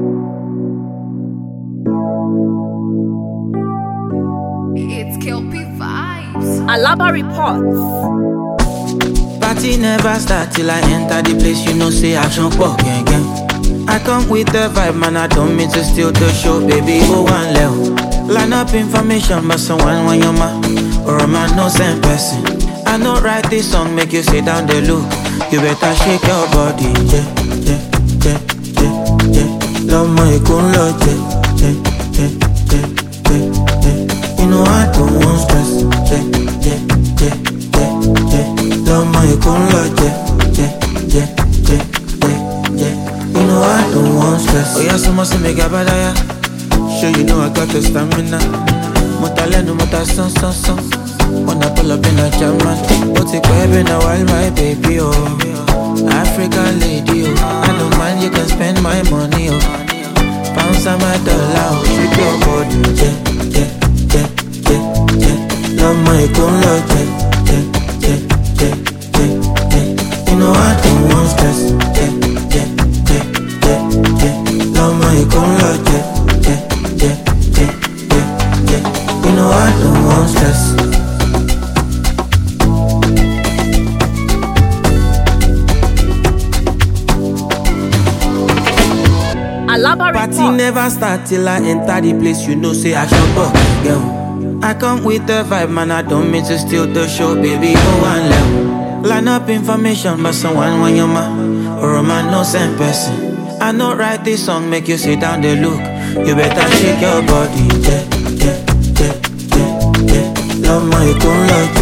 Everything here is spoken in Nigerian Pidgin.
It's Kelpie Vibes. Alaba reports. Party never start till I enter the place. You know, say action pop gang. I come with the vibe, man. I don't mean to steal the show, baby. Oh, one level. Line up information, but someone want your man or a man no same person. I know write this song, make you sit down the look. You better shake your body, yeah. Love my cool love, yeah. You know I don't want stress, yeah. Love my cool love, yeah. You know I don't want stress. Oh yeah, so much to make a badaya. Sure you know I got the stamina. Motaleno, son. Wanna pull up in a German. But it's been a while, my baby, oh. African lady, oh. I don't mind, you can spend my money, oh. Pounds on my dollar, oh. Treat your body, yeah. Love my cool love, yeah. You know I don't want stress, yeah. Love my cool love, yeah. You know I don't want stress. Alaba Party reports. never start till I enter the place. You know, say I jump up, girl. I come with the vibe, man. I don't mean to steal the show, baby. Oh, one level. Line up information, but someone want your man or a man no same person. I know write this song, make you sit down the look. You better shake your body, yeah. Love my cool love,